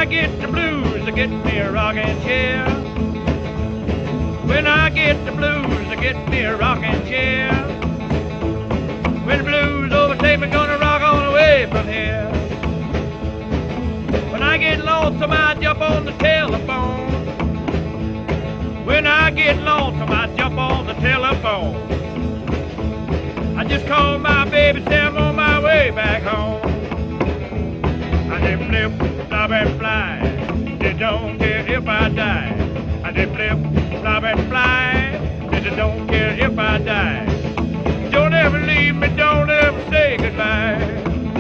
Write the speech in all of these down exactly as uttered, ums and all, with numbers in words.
get the blues, I get me a rocking chair. When I get the blues, I get me a rocking chair. When the blues overtake me, gonna rock on away from here. When I get lonesome, I jump on the telephone. When I get lonesome, I jump on the telephone. I just call my baby, say I'm on my way back home. I just flip, flop and fly. They don't care if I die. I just flip, flop and fly. They don't care if I die. Don't ever leave me, don't ever say goodbye.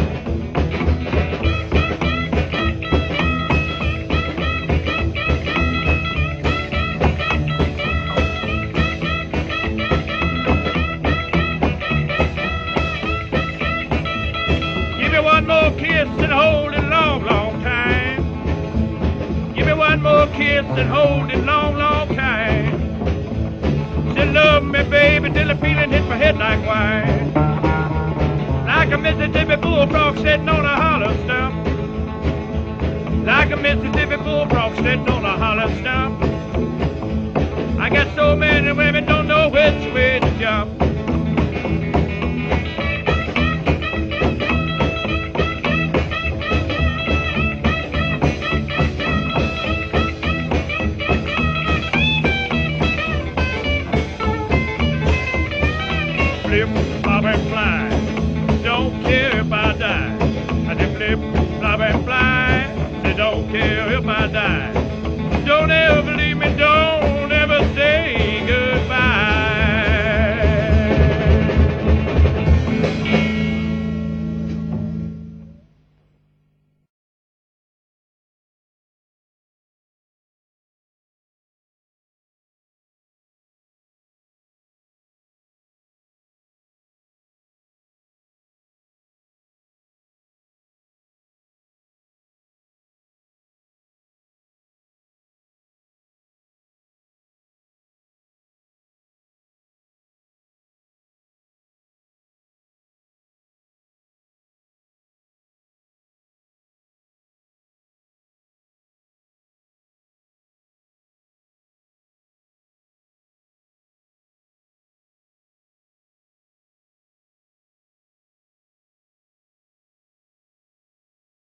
One more kiss and hold it long, long time. Give me one more kiss and hold it long, long time. Still love me, baby, till the feeling hit my head like wine.